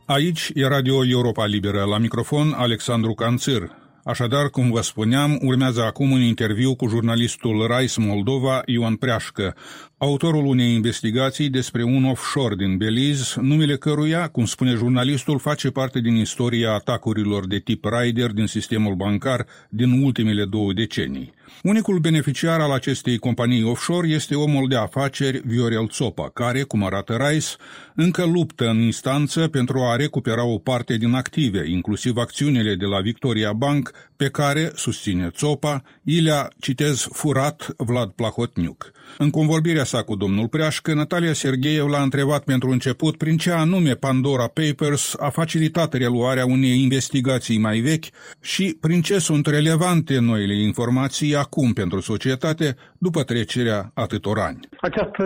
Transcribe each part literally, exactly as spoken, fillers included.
Aici e Radio Europa Liberă, la microfon Alexandru Canțir. Așadar, cum vă spuneam, urmează acum un interviu cu jurnalistul Rais Moldova, Ioan Preașcă, autorul unei investigații despre un offshore din Belize, numele căruia, cum spune jurnalistul, face parte din istoria atacurilor de tip Raider din sistemul bancar din ultimele două decenii. Unicul beneficiar al acestei companii offshore este omul de afaceri Viorel Țopa, care, cum arată Rais, încă luptă în instanță pentru a recupera o parte din active, inclusiv acțiunile de la Victoria Bank, pe care, susține Țopa, i le-a, citez, furat Vlad Plahotniuc. În convorbirea sa cu domnul Preașcă, Natalia Sergeev l-a întrebat pentru început prin ce anume Pandora Papers a facilitat reluarea unei investigații mai vechi și prin ce sunt relevante noile informații acum pentru societate după trecerea atâtor ani. Această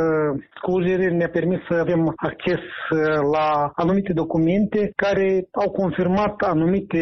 scurgere ne-a permis să avem acces la anumite documente care au confirmat anumite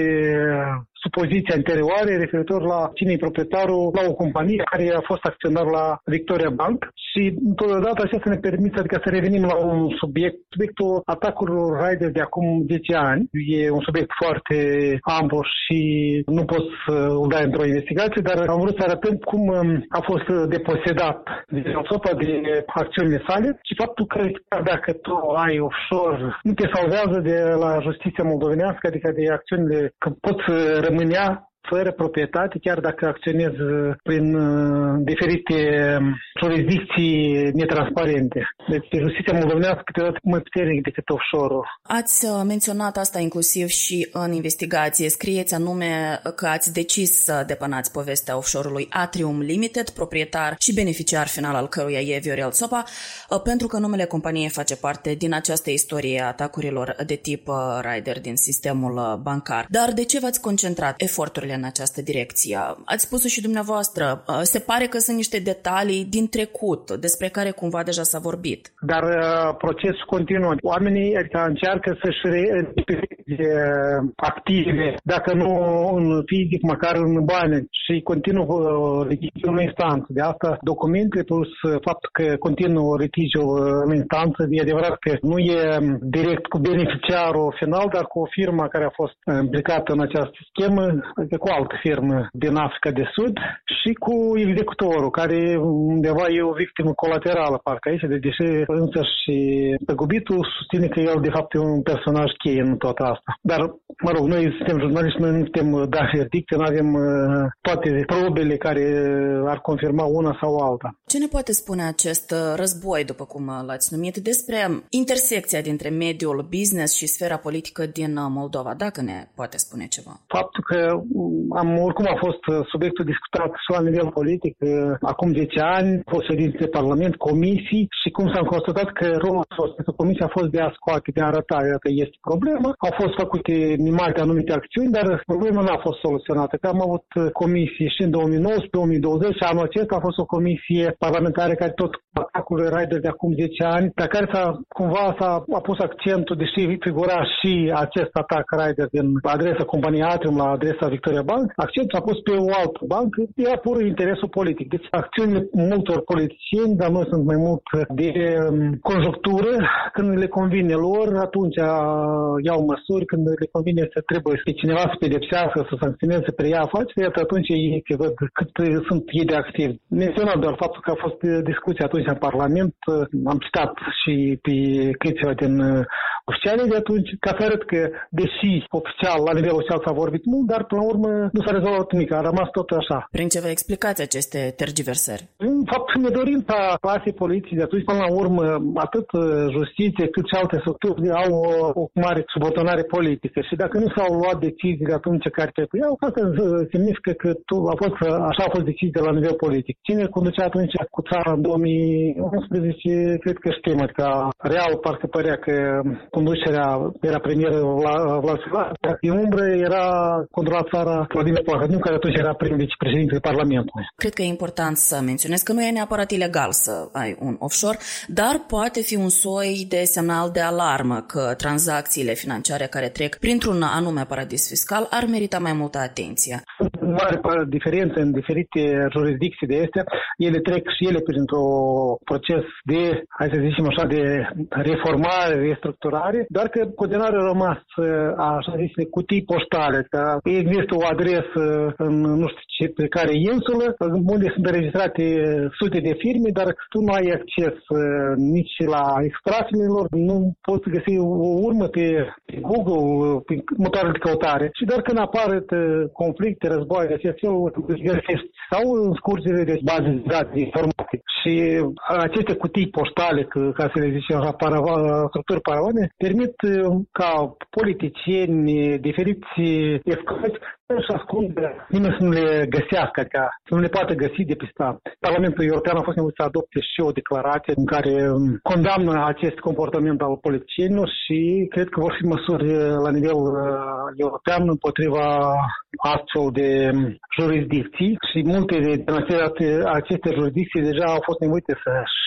supoziții anterioare referitor la cine e proprietarul la o companie care a fost acționar la Victoria Bank și totodată acesta ne permite adică să revenim la un subiect, subiectul atacurilor Raider de acum zece ani. E un subiect foarte amplu și nu pot să îl dai într-o investigație, dar am vrut să arătăm cum a fost deposedat de Țopa de acțiunile sale și faptul că dacă tu ai offshore, nu te salvează de la justiția moldovenească, adică de acțiunile, că poți rămânea fără proprietate, chiar dacă acționezi prin diferite jurisdicții netransparente. Deci justiția moldovenească câteodată mai puternic decât offshore-ul. Ați menționat asta inclusiv și în investigație. Scrieți anume că ați decis să depănați povestea offshore-ului Atrium Limited, proprietar și beneficiar final al căruia e Viorel Țopa, pentru că numele companiei face parte din această istorie a atacurilor de tip Raider din sistemul bancar. Dar de ce v-ați concentrat eforturile în această direcție? Ați spus-o și dumneavoastră. Se pare că sunt niște detalii din trecut, despre care cumva deja s-a vorbit. Dar uh, procesul continuă. Oamenii adică, încearcă să-și reînțelege active, dacă nu în fizic, măcar în bani, și continuă uh, litigiul în instanță. De asta documente plus faptul că continuă litigiul în instanță, e adevărat că nu e direct cu beneficiarul final, dar cu o firmă care a fost implicată în această schemă, cu altă firmă din Africa de Sud și cu executorul, care undeva e o victimă colaterală, parcă aici, de deși însă și păgubitul susține că el de fapt e un personaj cheie în tot asta. Dar, mă rog, noi suntem jurnaliști, noi nu putem da verdicte, nu avem uh, toate probele care ar confirma una sau alta. Ce ne poate spune acest război, după cum l-ați numit, despre intersecția dintre mediul business și sfera politică din Moldova, dacă ne poate spune ceva? Faptul că am, oricum a fost subiectul discutat și la nivel politic acum zece ani, a fost ședințe de Parlament, comisii și cum s-a constatat că rolul acestei comisii a fost de a scoate, de a arăta că este problemă. Au fost făcute nimate anumite acțiuni, dar problema nu a fost soluționată. Că am avut comisii și în două mii nouăsprezece, două mii douăzeci și anul acesta a fost o comisie parlamentară care tot atacul Raider de acum zece ani, pe care s-a, cumva s-a a pus accentul, deși figura și acest atac Raider din adresa companiei Atrium la adresa Victoria Bank, accentul a pus pe o altă bancă, era pur interesul politic. Deci acțiunile multor politicieni, dar noi sunt mai mult de conjunctură, când le convine lor, atunci iau măsuri, când le convine să trebuie să cineva să pedepsească, să sancționeze, să preia afaceri, iată atunci ei se văd cât sunt ei de activi. Menționat doar faptul că a fost discuție atunci în Parlament, am citat și pe câțiva din oficiale de atunci, ca să arăt că, deși oficial, la nivel oficial s-a vorbit mult, dar până la urmă nu s-a rezolvat nimic, a rămas tot așa. Prin ce vă explicați aceste tergiversări? În fapt, nedorința clasei poliției de atunci, până la urmă, atât justiție cât și alte structuri au o, o mare subordonare politică și dacă nu s-au luat decizii de atunci care trebuiau, asta semnifică că tu, a fost, așa a fost decizia la nivel politic. Cine conducea atunci cu țara în două mii unsprezece, cred că știm, adică real parcă părea că conducerea era premieră Vlad Filat, în umbră era controlat țara Vladimir Plahotniuc, care atunci era prim vicepreședinte Parlamentului. Cred că e important să menționez că nu e neapărat ilegal să ai un offshore, dar poate fi un soi de semnal de alarmă că tranzacțiile financiare care trec printr-un anume paradis fiscal ar merita mai multă atenție. Sunt mare diferență în diferite jurisdicții de astea. Ele trec și ele printr-un proces de, hai să zicem așa, de reformare, restructurare, doar că continuare a rămas, așa zis, cutii poștale, că există o adresă în nu știu ce, pe care insulă, unde sunt înregistrate sute de firme, dar tu nu ai acces nici la extrasele lor, nu poți găsi o urmă pe Google, pe motoarele de căutare. Și doar când apar conflicte, războaie de acest fel, găsești sau în scursele de baze de date informatice. Și aceste cutii poștale, ca să le zicem așa, structuri paravane, permit ca politicieni, diferiți experți să ascundă, nimeni să nu le găsească, ca să nu le poată găsi de pe stat. Parlamentul European a fost nevoit să adopte și o declarație în care condamnă acest comportament al politicienilor și cred că vor fi măsuri la nivel european împotriva astfel de jurisdicții și multe din aceste jurisdicții deja au fost nevoite să-și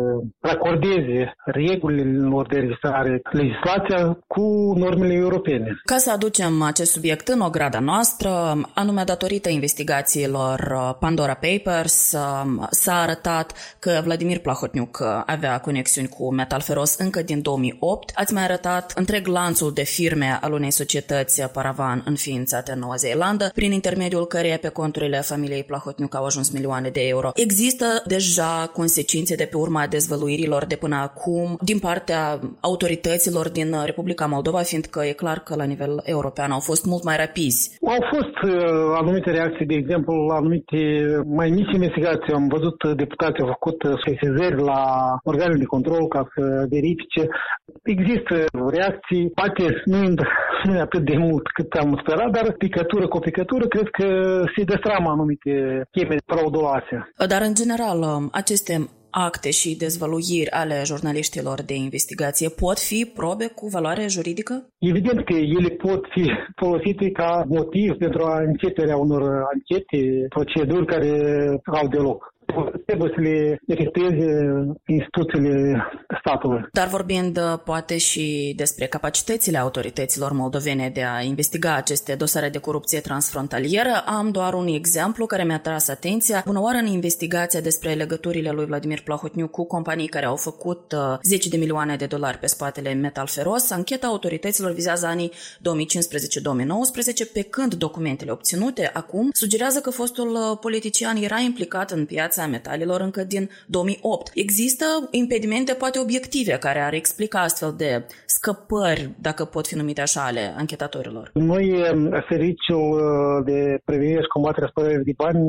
racordeze regulile lor de registrare, legislația cu normele europene. Ca să aducem acest subiect în ograda noastră, anume datorită investigațiilor Pandora Papers, s-a arătat că Vladimir Plahotniuc avea conexiuni cu metal feros încă din două mii opt. Ați mai arătat întreg lanțul de firme al unei societăți paravan înființate în Noua Zeelandă, prin intermediul căreia pe conturile familiei Plahotniuc au ajuns milioane de euro. Există deja consecințe de pe urma dezvăluirilor de până acum din partea autorităților din Republica Moldova, fiindcă e clar că la nivel european au fost mult mai rapizi. Au fost uh, anumite reacții, de exemplu, la anumite mai mici investigații. Am văzut deputații au făcut sesizări la organele de control ca să verifice. Există reacții, poate nu, nu e atât de mult cât am sperat, dar picătură cu picătură cred că se destramă anumite cheme frauduloase. Dar, în general, aceste acte și dezvăluiri ale jurnaliștilor de investigație pot fi probe cu valoare juridică? Evident că ele pot fi folosite ca motiv pentru a începerea unor anchete, proceduri care au de loc. Trebuie să le efectueze instituțiile statului. Dar vorbind poate și despre capacitățile autorităților moldovene de a investiga aceste dosare de corupție transfrontalieră, am doar un exemplu care mi-a tras atenția. Bună oară, în investigația despre legăturile lui Vladimir Plahotniuc cu companii care au făcut zece de milioane de dolari pe spatele metal feros, ancheta autorităților vizează anii două mii cincisprezece două mii nouăsprezece, pe când documentele obținute acum sugerează că fostul politician era implicat în piața metalelor încă din două mii opt. Există impedimente poate obiective care ar explica astfel de scăpări, dacă pot fi numite așa, ale anchetatorilor? Noi, Serviciul de Prevenire și Combatere Spălării de Bani,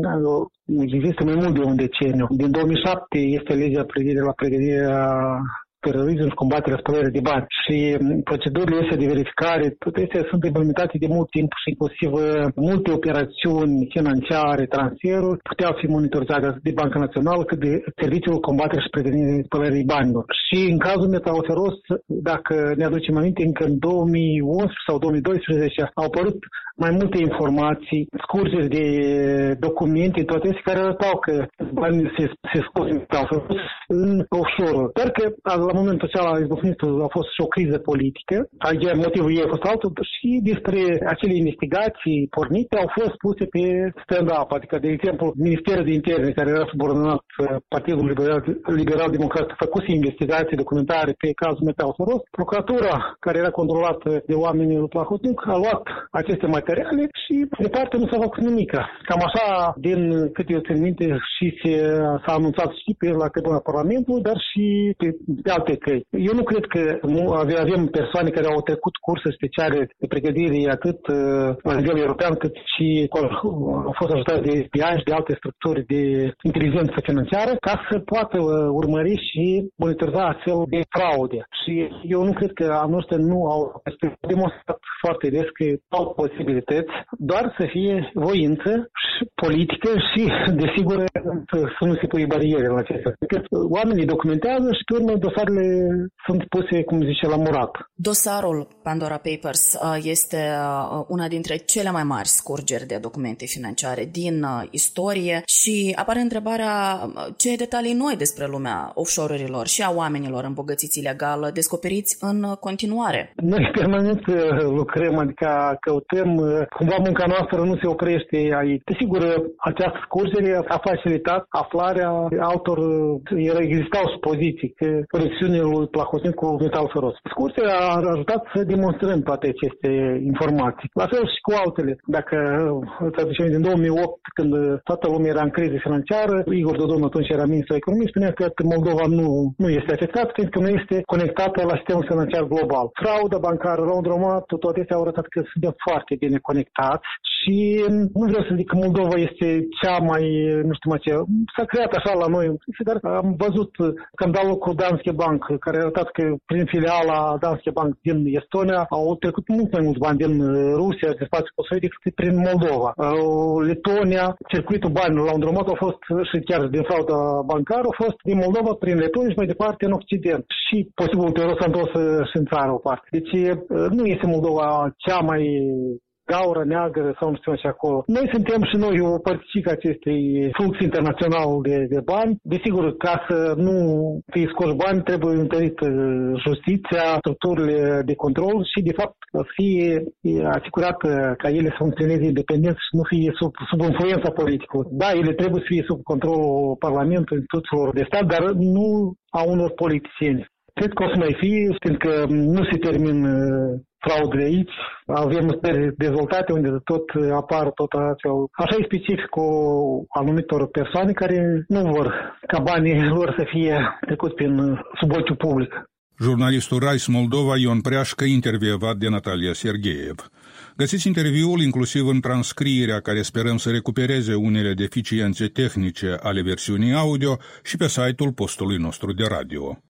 există mai mult de un deceniu. Din două mii șapte este legea privire la prevenirea terorism și combaterea spălării de bani. Și procedurile astea de verificare, toate astea sunt implementate de mult timp și inclusiv multe operațiuni financiare, transferuri, puteau fi monitorizate atât de Banca Națională cât de Serviciul Combaterea și Prevenirea spălării banilor. Și în cazul metal feros, dacă ne aducem aminte, încă în două mii unsprezece sau două mii doisprezece au apărut mai multe informații, scursuri de documente, toate astea care arătau că banii se, se scot în metal feros în offshore. Dar că la momentul acela a fost și o criză politică, adică motivul ei a fost altul și despre acele investigații pornite au fost puse pe stand-up, adică, de exemplu, Ministerul de Interne, care era subordonat Partidul Liberal, Liberal Democrat, făcuse investigații documentare pe cazul metal feros. Procuratura, care era controlată de oamenii lui Plahotniuc, a luat aceste materiale și, departe, nu s-a făcut nimic. Cam așa, din câte eu țin minte, și se, s-a anunțat și pe la tribuna Parlamentului, dar și pe de alte căi. Eu nu cred că nu avem persoane care au trecut cursuri speciale de pregătire atât uh, la nivel european cât și au fost ajutați de F B I și de alte structuri de inteligență financiară ca să poată uh, urmări și monitoriza astfel de fraude. Și eu nu cred că a noastră nu au demonstrat foarte des că au posibilități, doar să fie voință și politică și, desigur, să nu se pui bariere în acestea. Oamenii documentează și pe urmă dosare dosarele sunt puse, cum zice, la murat. Dosarul Pandora Papers este una dintre cele mai mari scurgeri de documente financiare din istorie și apare întrebarea ce detalii noi despre lumea offshore-urilor și a oamenilor îmbogățiți ilegal descoperiți în continuare. Noi permanent lucrăm, adică căutăm, cumva munca noastră nu se oprește aici. Desigur, această scurgere a facilitat aflarea altor, existau supoziții că conexiunile lui Plahotniuc cu metal feros. Scurgerea a ajutat să demonstrăm toate aceste informații. La fel și cu altele. Dacă îți aducem din două mii opt, când toată lumea era în criză financiară, Igor Dodon atunci era ministrul economiei, spunea că Moldova nu, nu este afectată pentru că nu este conectată la sistemul financiar global. Frauda bancară, laundromat, toate acestea au arătat că suntem foarte bine conectați și nu vreau să zic că Moldova este cea mai, nu știu mai ce, s-a creat așa la noi, dar am văzut scandalul cu Danske Bank, care a arătat că prin filiala Danske Bank din Estonia au trecut mult mai mulți bani din Rusia, de spațiu post-sovietic, decât prin Moldova. Letonia, circuitul banilor la Laundromat a fost și chiar din frauda bancară, a fost din Moldova prin Letonia și mai departe în Occident. Și posibil ulterior s-a întors și în țară o parte. Deci nu este Moldova cea mai gaură neagră sau nu știu așa acolo. Noi suntem și noi o părticică acestui flux internațional de, de bani. Desigur, ca să nu fie scoși bani, trebuie întărit justiția, structurile de control și, de fapt, fie asigurat ca ele să funcționeze independent și nu fie sub, sub influența politică. Da, ele trebuie să fie sub controlul Parlamentului, instituțiilor de stat, dar nu a unor politicieni. Cred că o să mai fie, fiindcă nu se termină fraudele aici, avem stări dezvoltate unde tot apar tot așa. Așa e specific cu anumitor persoane care nu vor ca banii lor să fie trecuți prin sub ochiul public. Jurnalistul Rise Moldova Ion Preașcă, intervievat de Natalia Sergeev. Găsiți interviul inclusiv în transcrierea care sperăm să recupereze unele deficiențe tehnice ale versiunii audio și pe site-ul postului nostru de radio.